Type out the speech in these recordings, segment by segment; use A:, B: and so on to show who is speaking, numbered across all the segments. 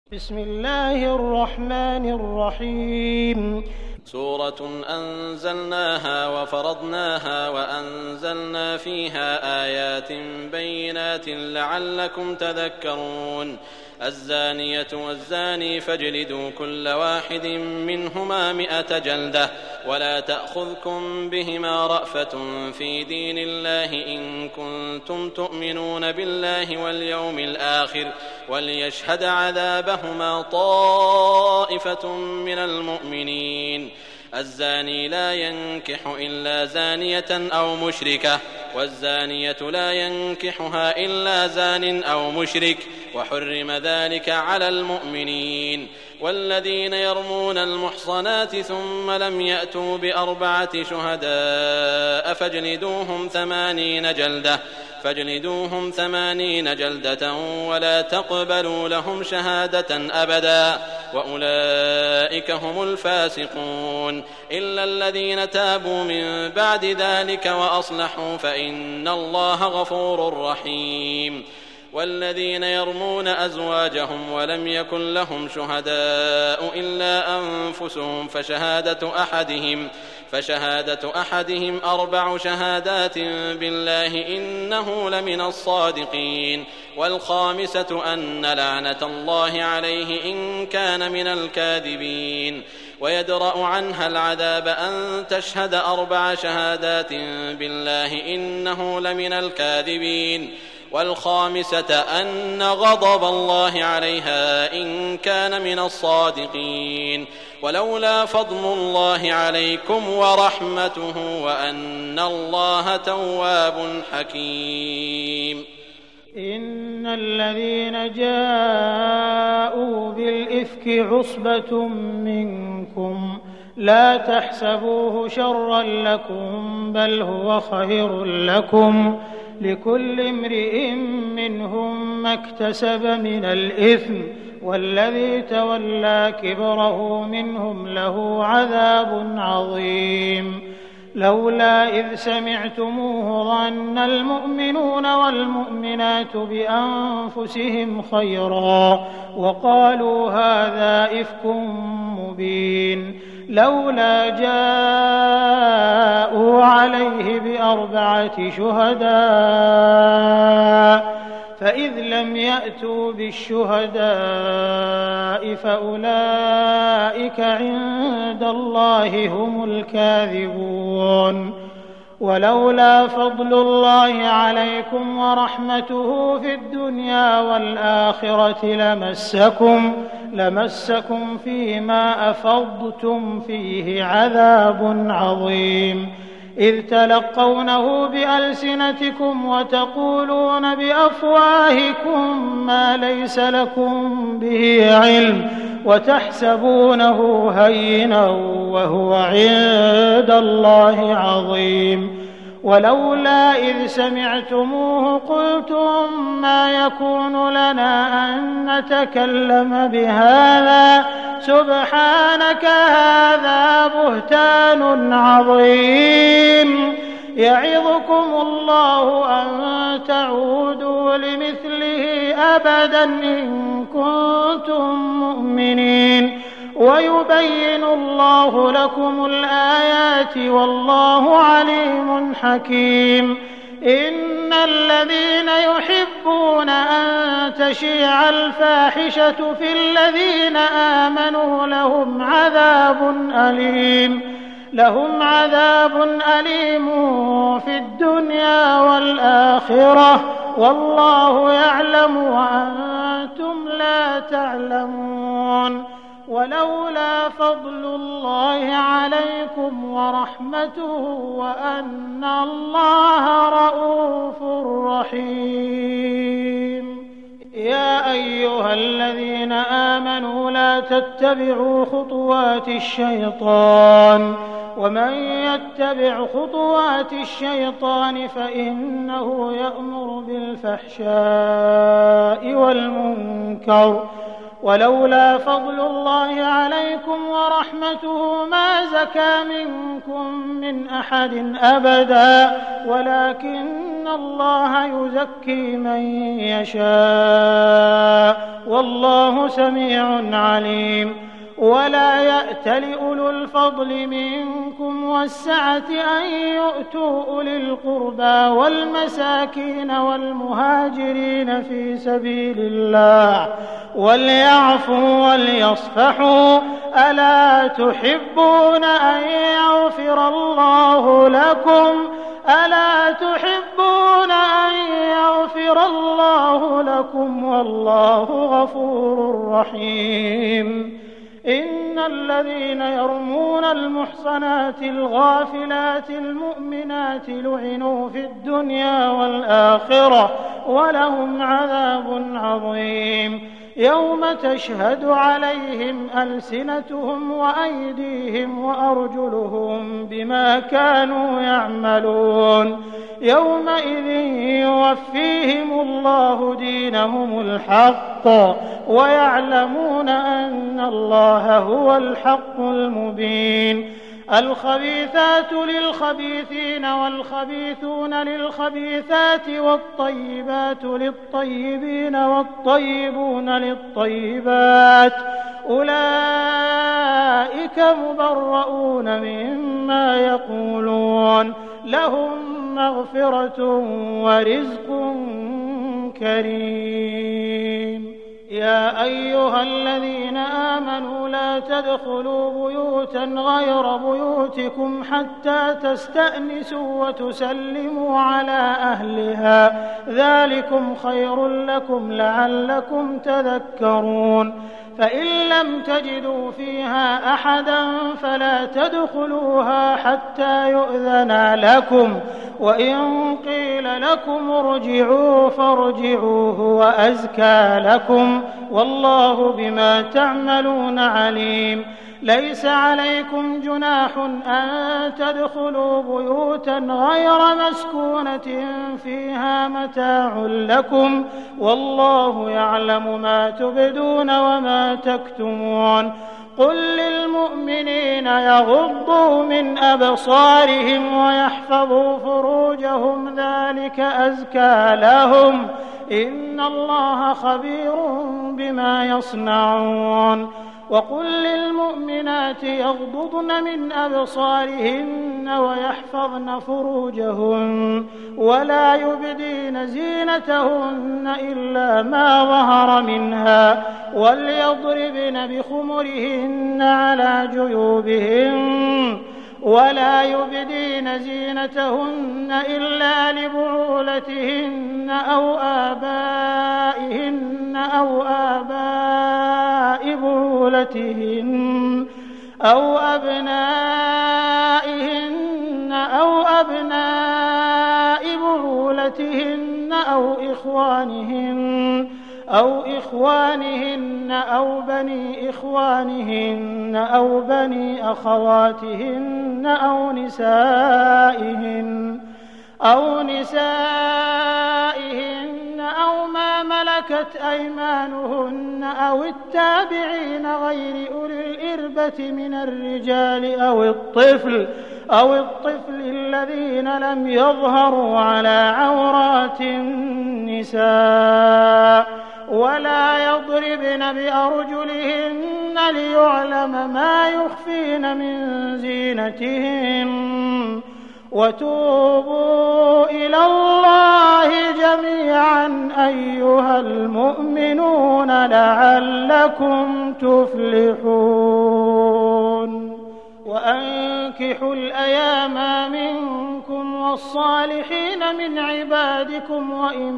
A: بسم الله الرحمن الرحيم.
B: سورة أنزلناها وفرضناها وأنزلنا فيها آيات بينات لعلكم تذكرون. الزانية والزاني فاجلدوا كل واحد منهما 100 جلدة ولا تأخذكم بهما رأفة في دين الله إن كنتم تؤمنون بالله واليوم الآخر وليشهد عذابهما طائفة من المؤمنين. الزاني لا ينكح إلا زانية أو مشركة والزانية لا ينكحها إلا زان أو مشرك وحرم ذلك على المؤمنين. والذين يرمون المحصنات ثم لم يأتوا ب4 شهداء فاجلدوهم 80 جلدة ولا تقبلوا لهم شهادة أبدا وأولئك هم الفاسقون إلا الذين تابوا من بعد ذلك وأصلحوا فإن الله غفور رحيم. والذين يرمون أزواجهم ولم يكن لهم شهداء إلا أنفسهم فشهادة أحدهم 4 شهادات بالله إنه لمن الصادقين. والخامسة أن لعنة الله عليه إن كان من الكاذبين. ويدرأ عنها العذاب أن تشهد 4 شهادات بالله إنه لمن الكاذبين. والخامسة أن غضب الله عليها إن كان من الصادقين. ولولا فضل الله عليكم ورحمته وأن الله تواب حكيم.
A: إن الذين جاءوا بالإفك عصبة منكم لا تحسبوه شرا لكم بل هو خير لكم لكل امرئ منهم ما اكتسب من الإثم والذي تولى كبره منهم له عذاب عظيم. لولا إذ سمعتموه ظن المؤمنون والمؤمنات بأنفسهم خيرا وقالوا هذا إفك مبين. لولا جاءوا عليه ب4 شهداء فإذ لم يأتوا بالشهداء فأولئك عند الله هم الكاذبون. ولولا فضل الله عليكم ورحمته في الدنيا والآخرة لمسكم فيما أفضتم فيه عذاب عظيم. إذ تلقونه بألسنتكم وتقولون بأفواهكم ما ليس لكم به علم وتحسبونه هينا وهو عند الله عظيم. ولولا إذ سمعتموه قلتم ما يكون لنا أن نتكلم بهذا سبحانك هذا بهتان عظيم. يعظكم الله أن تعودوا لمثله أبدا إن كنتم مؤمنين ويبين الله لكم الآيات والله عليم حكيم. إن الذين يحبون أن تشيع الفاحشة في الذين آمنوا لهم عذاب أليم في الدنيا والآخرة والله يعلم وأنتم لا تعلمون. ولولا فضل الله عليكم ورحمته وأن الله رءوف رحيم. يا أيها الذين آمنوا لا تتبعوا خطوات الشيطان ومن يتبع خطوات الشيطان فإنه يأمر بالفحشاء والمنكر ولولا فضل الله عليكم ورحمته ما زكى منكم من أحد أبدا ولكن الله يزكي من يشاء والله سميع عليم ولا يأتل أولو الفضل منكم والسعة أن يؤتوا أولي القربى والمساكين والمهاجرين في سبيل الله وليعفوا وليصفحوا ألا تحبون أن يغفر الله لكم والله غفور رحيم إن الذين يرمون المحصنات الغافلات المؤمنات لعنوا في الدنيا والآخرة ولهم عذاب عظيم يوم تشهد عليهم ألسنتهم وأيديهم وأرجلهم بما كانوا يعملون يومئذ يوفيهم الله دينهم الحق ويعلمون أن الله هو الحق المبين الخبيثات للخبيثين والخبيثون للخبيثات والطيبات للطيبين والطيبون للطيبات أولئك مبرؤون مما يقولون لهم مغفرة ورزق كريم يا أيها الذين آمنوا لا تدخلوا بيوتا غير بيوتكم حتى تستأنسوا وتسلموا على أهلها ذلكم خير لكم لعلكم تذكرون فإن لم تجدوا فيها أحدا فلا تدخلوها حتى يؤذن لكم وإن قيل لكم ارجعوا فارجعوا هو أزكى لكم والله بما تعملون عليم ليس عليكم جناح أن تدخلوا بيوتا غير مسكونة فيها متاع لكم والله يعلم ما تبدون وما تكتمون قل للمؤمنين يغضوا من أبصارهم ويحفظوا فروجهم ذلك أزكى لهم إن الله خبير بما يصنعون وقل للمؤمنات يغضضن من أبصارهن ويحفظن فروجهن ولا يبدين زينتهن إلا ما ظهر منها وليضربن بخمرهن على جيوبهن ولا يبدين زينتهن إلا لبعولتهن أو آبائهن أو آباء بعولتهن أو أبنائهن أو أبناء بعولتهن أو إخوانهن أو بني إخوانهن أو بني أخواتهن أو نسائهن أو ما ملكت أيمانهن أو التابعين غير أولي الإربة من الرجال أو الطفل الذين لم يظهروا على عورات النساء ولا يضربن بأرجلهن ليعلم ما يخفين من زينتهن وتوبوا إلى الله جميعا أيها المؤمنون لعلكم تفلحون وأنكحوا الأيام منكم والصالحين من عبادكم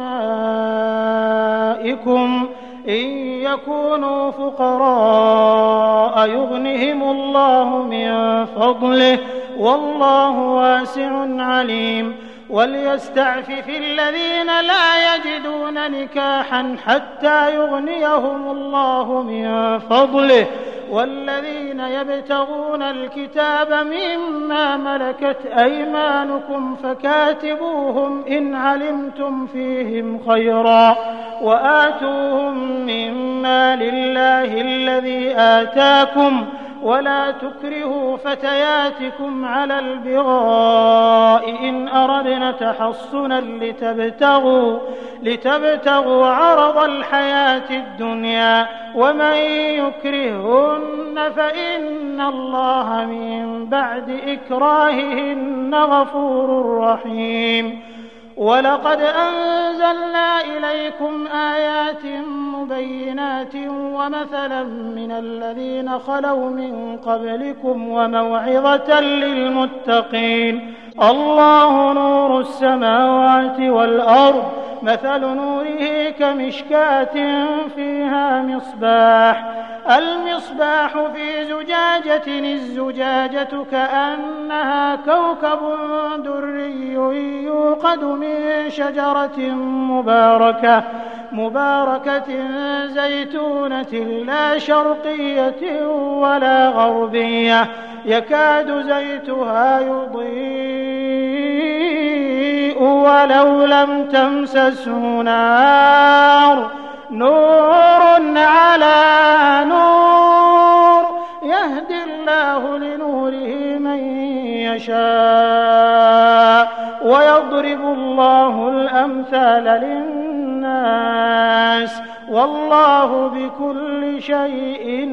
A: وإمائكم إن يكونوا فقراء يغنهم الله من فضله والله واسع عليم وليستعفف الذين لا يجدون نكاحا حتى يغنيهم الله من فضله والذين يبتغون الكتاب مما ملكت أيمانكم فكاتبوهم إن علمتم فيهم خيرا وآتوهم مما لله الذي آتاكم ولا تكرهوا فتياتكم على البغاء إن أردنا تحصنا لتبتغوا عرض الحياة الدنيا ومن يكرههن فإن الله من بعد إكراههن غفور رحيم. ولقد أنزلنا إليكم آيات مبينات ومثلا من الذين خلوا من قبلكم وموعظة للمتقين. الله نور السماوات والأرض مثل نوره كمشكاة فيها المصباح في زجاجة الزجاجة كأنها كوكب دري يوقد من شجرة مباركة زيتونة لا شرقية ولا غربية يكاد زيتها يضيء ولو لم تمسسه نور على نور يهدي الله لنوره من يشاء ويضرب الله الأمثال للناس والله بكل شيء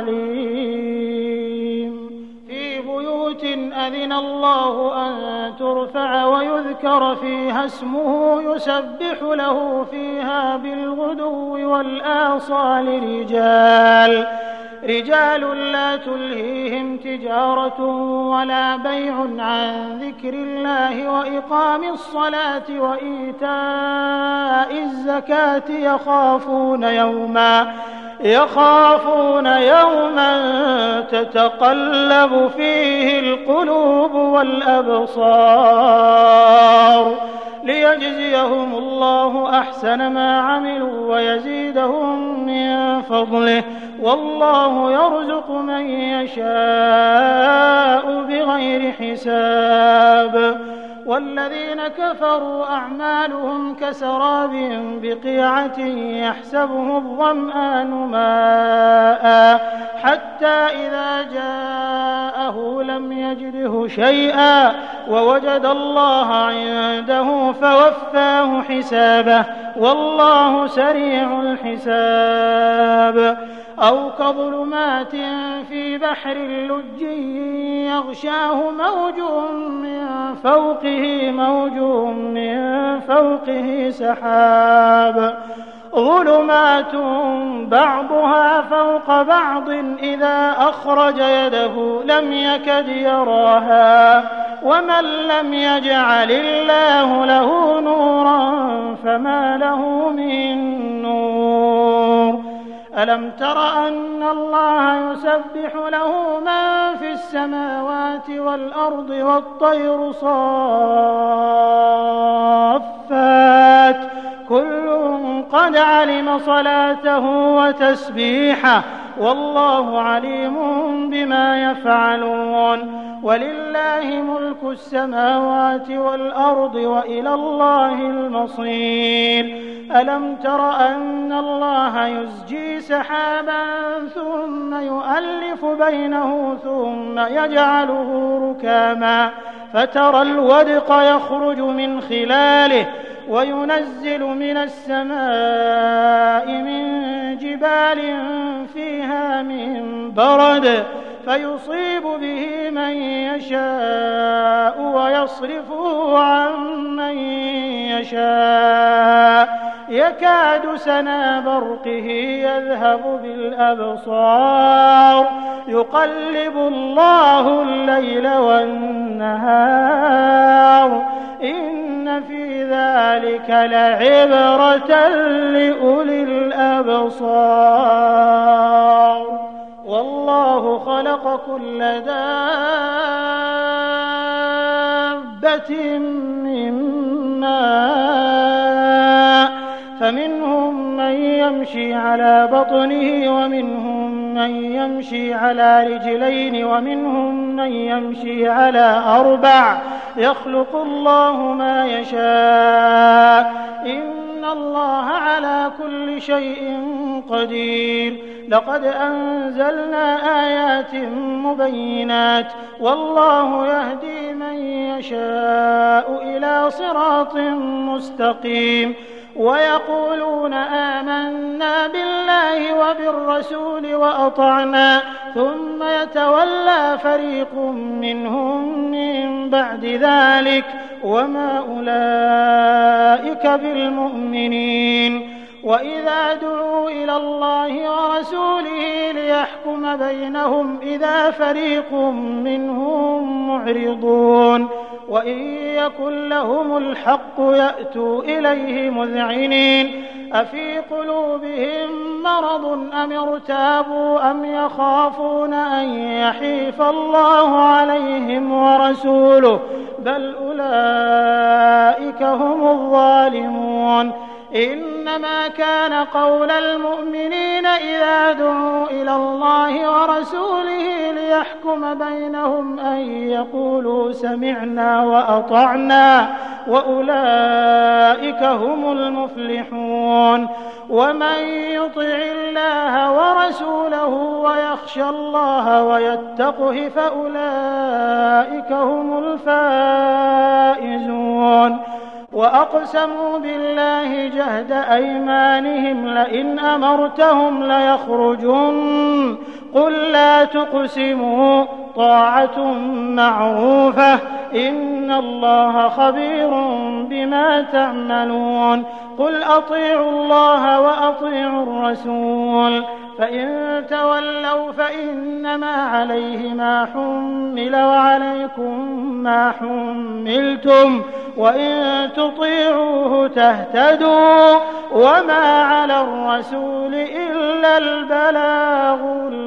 A: عليم. في بيوت أذن الله أن ترفع ويذكر فيها اسمه يسبح له فيها بالغدو والآصال رجال لا تلهيهم تجارة ولا بيع عن ذكر الله وإقام الصلاة وإيتاء الزكاة يخافون يوما تتقلب فيه القلوب والأبصار ليجزيهم الله أحسن ما عملوا ويزيدهم من فضله والله يرزق من يشاء بغير حساب. والذين كفروا أعمالهم كسراب بقيعة يحسبه الظمآن ماء حتى إذا جاءه لم يجده شيئا ووجد الله عنده فوفاه حسابه والله سريع الحساب. أو كظلمات في بحر لج يغشاه موج من فوقه سحاب ظلمات بعضها فوق بعض إذا أخرج يده لم يكد يراها ومن لم يجعل الله له نورا فما له من نور. ألم تر أن الله يسبح له من في السماوات والأرض والطير صافات كل قد علم صلاته وتسبيحه والله عليم بما يفعلون. ولله ملك السماوات والأرض وإلى الله المصير. ألم تر أن الله يزجي سحابا ثم يؤلف بينه ثم يجعله ركاما فترى الودق يخرج من خلاله وينزل من السماء من جبال فيها من برد فيصيب به من يشاء ويصرفه عن من يشاء يكاد سنا برقه يذهب بالأبصار يقلب الله الليل والنهار إن في ذلك لعبرة لأولي الأبصار. والله خلق كل دابة من ماء فمنهم من يمشي على بطنه ومنهم من يمشي على رجلين ومنهم من يمشي على 4 يخلق الله ما يشاء إن الله على كل شيء قدير لقد أنزلنا آيات مبينات والله يهدي من يشاء إلى صراط مستقيم ويقولون آمنا بالله وبالرسول وأطعنا ثم يتولى فريق منهم من بعد ذلك وما أولئك بالمؤمنين وإذا دعوا إلى الله ورسوله ليحكم بينهم إذا فريق منهم معرضون وإن يكن لهم الحق يأتوا إليه مذعنين أفي قلوبهم مرض أم ارتابوا أم يخافون أن يحيف الله عليهم ورسوله بل أولئك هم الظالمون إنما كان قول المؤمنين إذا دعوا إلى الله ورسوله ليحكم بينهم أن يقولوا سمعنا وأطعنا وأولئك هم المفلحون ومن يطع الله ورسوله ويخشى الله ويتقه فأولئك هم الفائزون وأقسموا بالله جهد أيمانهم لئن أمرتهم ليخرجن قل لا تقسموا طاعة معروفة إن الله خبير بما تعملون قل أطيعوا الله وأطيعوا الرسول فإن تولوا فإنما عليه ما حمل وعليكم ما حملتم وإن تطيعوه تهتدوا وما على الرسول إلا البلاغ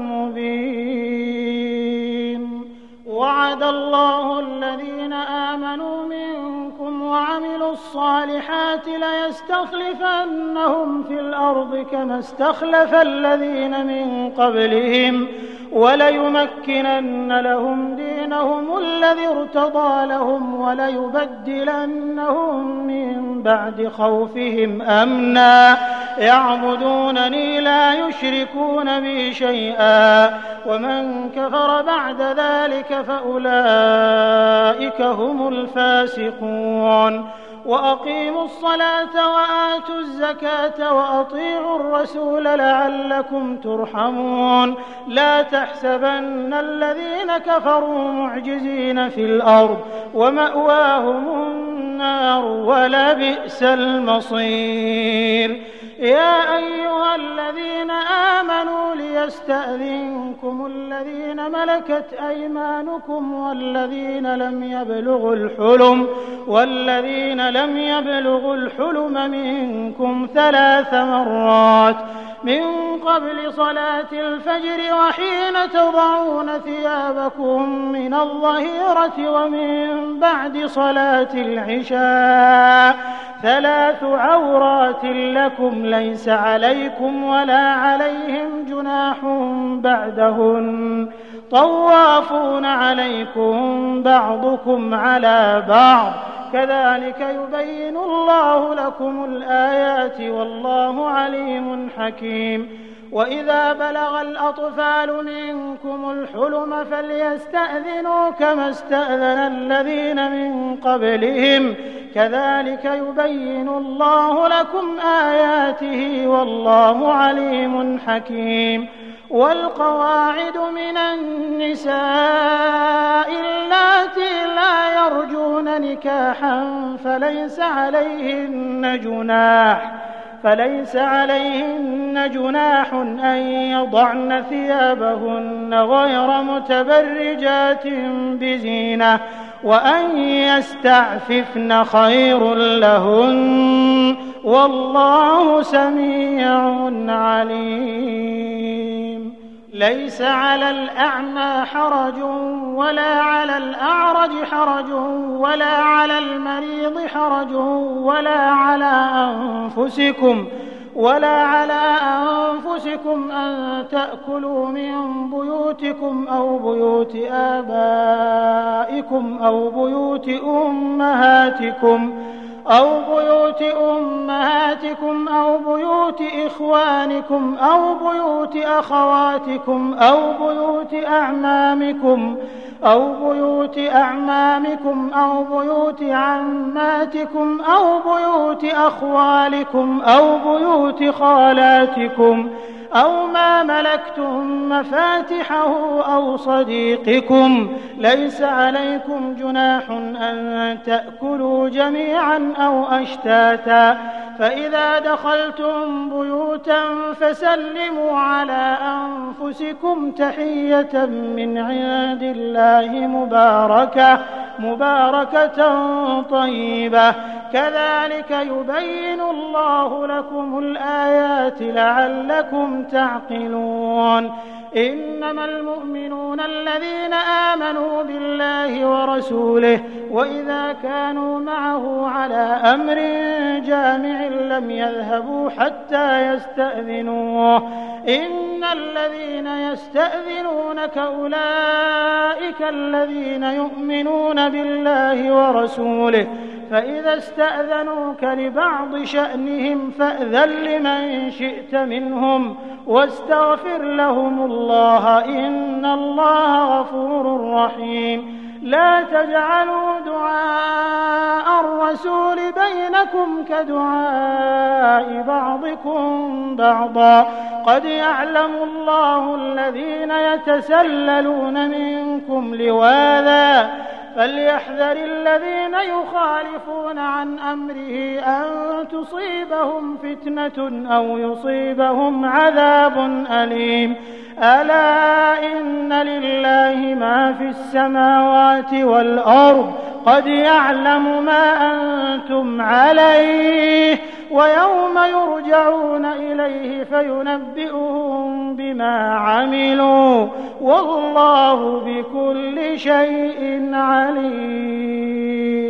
A: المبين وعد الله الذين آمنوا منكم وعملوا الصالحات ليستخلفنهم في الأرض كما استخلف الذين من قبلهم وليمكنن لهم دينهم الذي ارتضى لهم وليبدلنهم من بعد خوفهم أمنا يعبدونني لا يشركون بي شيئا ومن كفر بعد ذلك فأولئك هم الفاسقون وأقيموا الصلاة وآتوا الزكاة وأطيعوا الرسول لعلكم ترحمون لا تحسبن الذين كفروا معجزين في الأرض ومأواهم النار ولبئس المصير يا أيها الذين آمنوا ليستأذنكم الذين ملكت أيمانكم والذين لم يبلغوا الحلم منكم 3 مرات من قبل صلاة الفجر وحين تضعون ثيابكم من الظهيرة ومن بعد صلاة العشاء 3 عورات لكم ليس عليكم ولا عليهم جناح بعدهن طوافون عليكم بعضكم على بعض كذلك يبين الله لكم الآيات والله عليم حكيم وإذا بلغ الأطفال منكم الحلم فليستأذنوا كما استأذن الذين من قبلهم كذلك يبين الله لكم آياته والله عليم حكيم والقواعد من النساء اللاتي لا يرجون نكاحا فليس عليهن جناح أن يضعن ثيابهن غير متبرجات بزينة وأن يستعففن خير لهن والله سميع عليم ليس على الأعمى حرج ولا على الأعرج حرج ولا على المريض حرج ولا على أنفسكم ولا على أنفسكم أن تأكلوا من بيوتكم أو بيوت آبائكم أو بيوت أمهاتكم أو بيوت إخوانكم أو بيوت أخواتكم أو بيوت أعمامكم أو بيوت عماتكم أو بيوت أخوالكم أو بيوت خالاتكم أو ما ملكتم مفاتحه أو صديقكم. ليس عليكم جناح أن تأكلوا جميعا أو أشتاتا، فإذا دخلتم بيوتا فسلموا على أنفسكم تحية من عند الله مباركة طيبة، كذلك يبين الله لكم الآيات لعلكم تعقلون. إنما المؤمنون الذين آمنوا بالله ورسوله وإذا كانوا معه على أمر جامع لم يذهبوا حتى يستأذنوه. إن الذين يستأذنونك أولئك الذين يؤمنون بالله ورسوله، فإذا استأذنوك لبعض شأنهم فأذن لمن شئت منهم واستغفر لهم الله إن الله غفور رحيم. لا تجعلوا دعاء الرسول بينكم كدعاء بعضكم بعضا، قد يعلم الله الذين يتسللون منكم لواذا، فليحذر الذين يخالفون عن أمره أن تصيبهم فتنة أو يصيبهم عذاب أليم. ألا إن لله ما في السماوات والأرض، قد يعلم ما أنتم عليه، ويوم يرجعون إليه فينبئهم بما عملوا، والله بكل شيء عليم.